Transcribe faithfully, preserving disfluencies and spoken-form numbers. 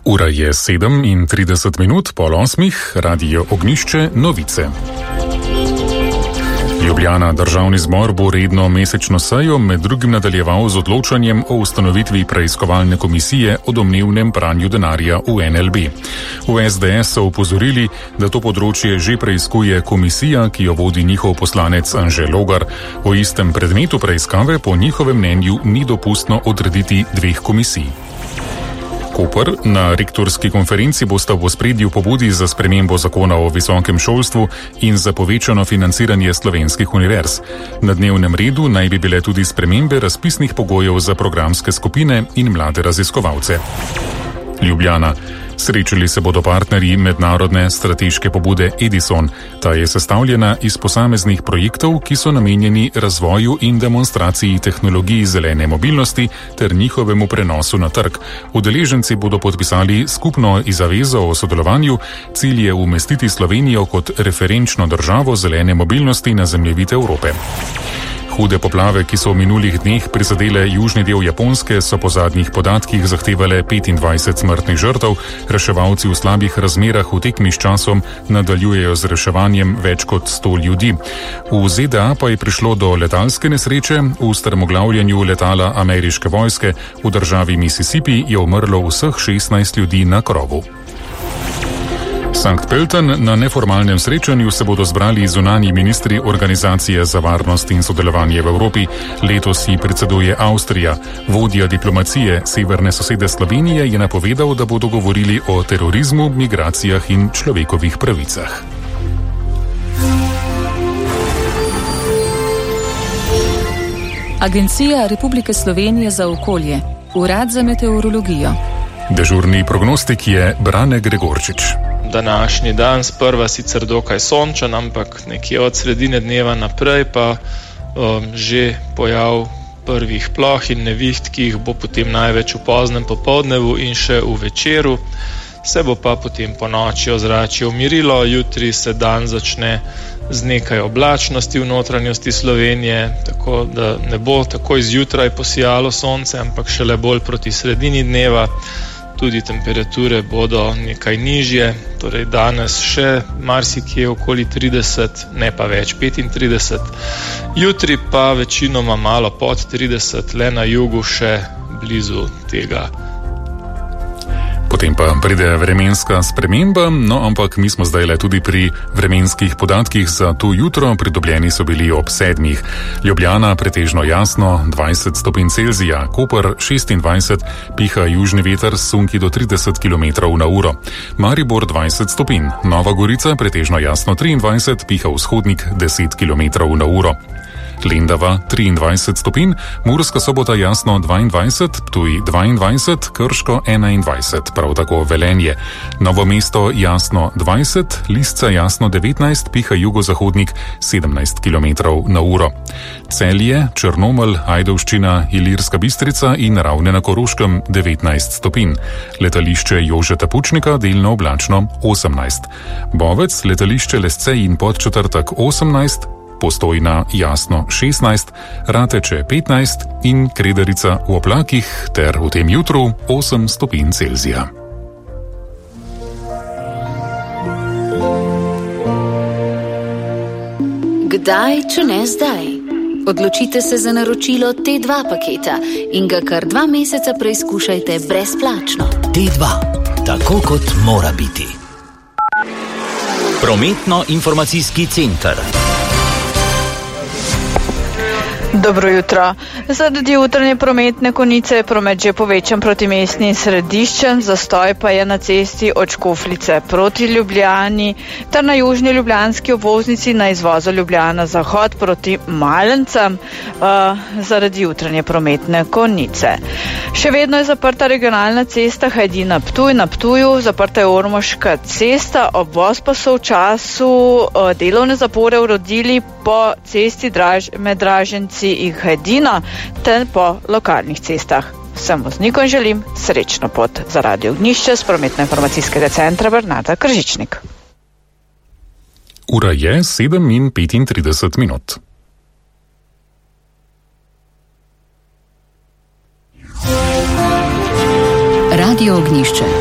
Ura je sedem in trideset minut, pol osmih, Radio Ognjišče, novice. Ljubljana, državni zbor bo redno mesečno sejo med drugim nadaljeval z odločanjem o ustanovitvi preiskovalne komisije o domnevnem pranju denarja v N L B. V S D S so upozorili, da to področje že preiskuje komisija, ki jo vodi njihov poslanec Anže Logar. O istem predmetu preiskave po njihovem mnenju ni dopustno odrediti dveh komisij. Koper. Na rektorski konferenci bosta v ospredju pobudi za spremembo zakona o visokem šolstvu in za povečano financiranje slovenskih univerz. Na dnevnem redu naj bi bile tudi spremembe razpisnih pogojev za programske skupine in mlade raziskovalce. Ljubljana. Srečali se bodo partnerji mednarodne strateške pobude Edison. Ta je sestavljena iz posameznih projektov, ki so namenjeni razvoju in demonstraciji tehnologij zelene mobilnosti ter njihovemu prenosu na trg. Udeleženci bodo podpisali skupno zavezo o sodelovanju. Cilj je umestiti Slovenijo kot referenčno državo zelene mobilnosti na zemljevid Evrope. Hude poplave, ki so v minulih dneh prizadele južni del Japonske, so po zadnjih podatkih zahtevale petindvajset smrtnih žrtev. Reševalci v slabih razmerah v tekmi s časom nadaljujejo z reševanjem več kot sto ljudi. V Z D A pa je prišlo do letalske nesreče. V strmoglavljanju letala ameriške vojske v državi Mississippi je umrlo vseh šestnajst ljudi na krovu. Sankt Pölten. Na neformalnem srečanju se bodo zbrali zunanji ministri Organizacije za varnost in sodelovanje v Evropi. Letos ji predseduje Avstrija. Vodja diplomacije severne sosede Slovenije je napovedal, da bodo govorili o terorizmu, migracijah in človekovih pravicah. Agencija Republike Slovenije za okolje. Urad za meteorologijo. Dežurni prognostik je Brane Gregorčič. Današnji dan sprva sicer dokaj sončen, ampak nekje od sredine dneva naprej pa um, že pojav prvih ploh in neviht, ki jih bo potem največ v poznem popoldnevu in še v večeru. Se bo pa potem po noči ozračje umirilo, jutri se dan začne z nekaj oblačnosti v notranjosti Slovenije, tako da ne bo takoj zjutraj posijalo sonce, ampak šele bolj proti sredini dneva. Tudi temperature bodo nekaj nižje, torej danes še marsikje okoli trideset, ne pa več petintrideset. Jutri pa večinoma malo pod trideset, le na jugu še blizu tega. Potem pa pride vremenska sprememba, no ampak mi smo zdaj le tudi pri vremenskih podatkih za to jutro, pridobljeni so bili ob sedmih. Ljubljana pretežno jasno, dvajset stopinj Celzija, Koper šestindvajset, piha južni veter s sunki do trideset kilometrov na uro. Maribor dvajset stopinj, Nova Gorica pretežno jasno triindvajset, piha vzhodnik deset kilometrov na uro. Lendava triindvajset stopinj, Murska Sobota jasno dvaindvajset, Ptuj dvaindvajset, Krško enaindvajset, prav tako Velenje. Novo mesto jasno dvajset, Lisca jasno devetnajst, piha jugozahodnik sedemnajst kilometrov na uro. Celje, Črnomelj, Ajdovščina, Ilirska Bistrica in Ravne na Koroškem devetnajst stopinj. Letališče Jožeta Pučnika delno oblačno osemnajst. Bovec, letališče Lesce in Podčetrtek osemnajst, Postojna jasno šestnajst, Rateče petnajst in Kredarica v oblakih ter v tem jutru osem stopinj Celzija. Kdaj, če ne zdaj? Odločite se za naročilo T dva paketa in ga kar dva meseca preizkušajte brezplačno. T dva. Tako kot mora biti. Prometno-informacijski center. Dobro jutro. Zaradi jutranje prometne konice je promet že povečan proti mestnim središčem, zastoj pa je na cesti od Škofljice proti Ljubljani ter na južni ljubljanski obvoznici na izvozu Ljubljana Zahod proti Malencem uh, zaradi jutranje prometne konice. Še vedno je zaprta regionalna cesta Hajdina-Ptuj na Ptuju, zaprta je Ormoška cesta, obvoz pa so v času uh, delovne zapore uredili po cesti draž, med Draženci in Hajdina ter po lokalnih cestah. Vsem voznikom želim srečno pot. Za Radio Ognjišče s prometno-informacijskega centra Bernarda Kržičnik. Ura je sedem in petintrideset minut. Radio Ognjišče.